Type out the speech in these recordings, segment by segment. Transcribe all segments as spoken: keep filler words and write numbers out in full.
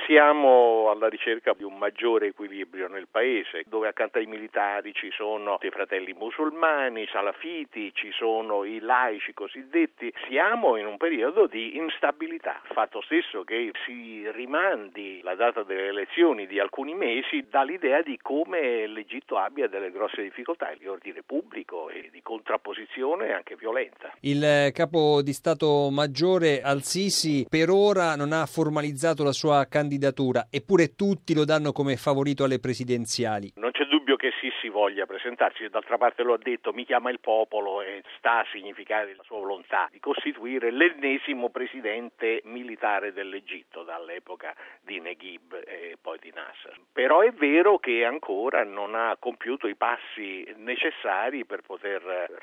Siamo alla ricerca di un maggiore equilibrio nel paese, dove accanto ai militari ci sono dei fratelli musulmani, salafiti, ci sono i laici cosiddetti. Siamo in un periodo di instabilità. Il fatto stesso che si rimandi la data delle elezioni di alcuni mesi dà l'idea di come l'Egitto abbia delle grosse difficoltà di ordine pubblico e di contrapposizione anche violenta. Il capo di Stato Maggiore Al-Sisi per ora non ha formalizzato la sua candidatura, eppure tutti lo danno come favorito alle presidenziali. Non c'è dubbio che Sisi voglia presentarsi, d'altra parte lo ha detto, mi chiama il popolo, e sta a significare la sua volontà di costituire l'ennesimo presidente militare dell'Egitto dall'epoca di Neguib e poi di Nasser. Però è vero che ancora non ha compiuto i passi necessari per poter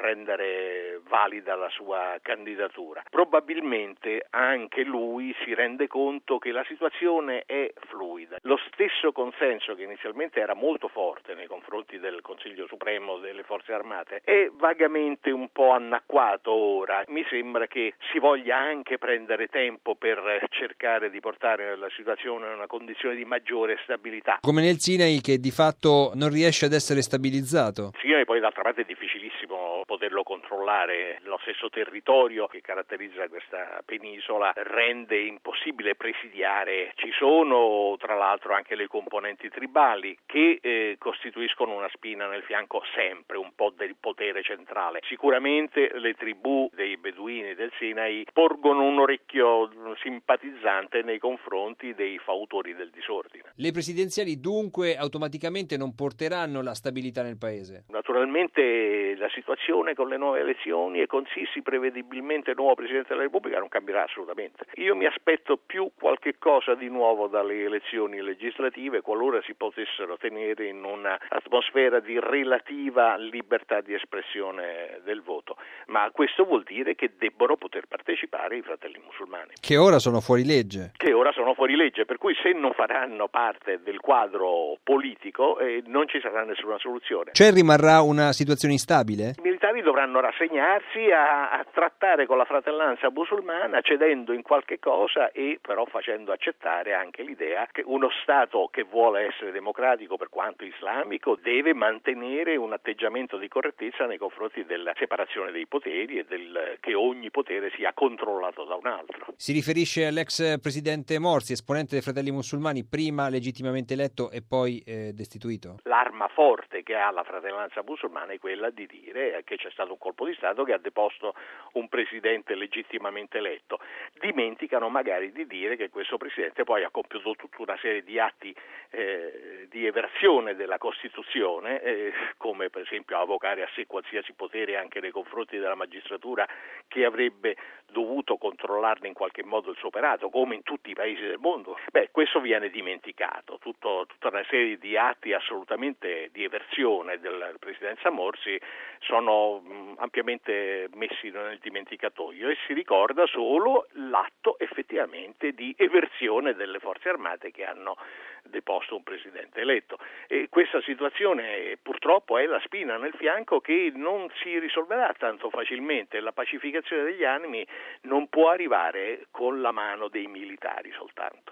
rendere valida la sua candidatura. Probabilmente anche lui si rende conto che la situazione è fluida. Lo stesso consenso che inizialmente era molto forte nei confronti del Consiglio Supremo delle Forze Armate è vagamente un po' annacquato ora. Mi sembra che si voglia anche prendere tempo per cercare di portare la situazione in una condizione di maggiore stabilità. Come nel Sinai, che di fatto non riesce ad essere stabilizzato. Sinai poi d'altra parte è difficilissimo poterlo controllare, lo stesso territorio che caratterizza questa penisola rende impossibile presidiare. Ci sono tra l'altro anche le componenti tribali che eh, costituiscono una spina nel fianco sempre un po' del potere centrale. Sicuramente le tribù dei beduini del Sinai porgono un orecchio simpatizzante nei confronti dei fautori del disordine. Le presidenziali dunque automaticamente non porteranno la stabilità nel paese? Naturalmente la situazione con le nuove elezioni e con Sisi prevedibilmente nuovo Presidente della Repubblica non cambierà assolutamente. Io mi aspetto più qualche cosa di nuovo dalle elezioni legislative qualora si potessero tenere in un'atmosfera di relativa libertà di espressione del voto, ma questo vuol dire che debbono poter partecipare i fratelli musulmani. Che ora sono fuori legge. Che ora sono fuori legge, per cui se non faranno parte del quadro politico eh, non ci sarà nessuna soluzione. Cioè rimarrà una situazione instabile? I militari dovranno rassegnarsi a, a trattare con la fratellanza musulmana, cedendo in qualche cosa e però facendo accettare anche l'idea che uno Stato che vuole essere democratico per quanto islamico deve mantenere un atteggiamento di correttezza nei confronti della separazione dei poteri e del che ogni potere sia controllato da un altro. Si riferisce all'ex presidente Morsi, esponente dei Fratelli Musulmani, prima legittimamente eletto e poi eh, destituito? L'arma forte che ha la fratellanza musulmana è quella di dire che c'è stato un colpo di Stato che ha deposto un presidente legittimamente eletto. Dimenticano magari di dire che questo presidente poi ha compiuto tutta una serie di atti eh, di eversione della Costituzione, eh, come per esempio avvocare a sé qualsiasi potere anche nei confronti della magistratura che avrebbe dovuto controllarne in qualche modo il suo operato, come in tutti i paesi del mondo. Beh, questo viene dimenticato. Tutto, tutta una serie di atti assolutamente di eversione della presidenza Morsi sono mh, ampiamente messi nel dimenticatoio e si ricorda solo l'atto effettivamente di eversione delle forze armate che hanno deposto un presidente eletto. E questa situazione purtroppo è la spina nel fianco che non si risolverà tanto facilmente. La pacificazione degli animi non può arrivare con la mano dei militari soltanto.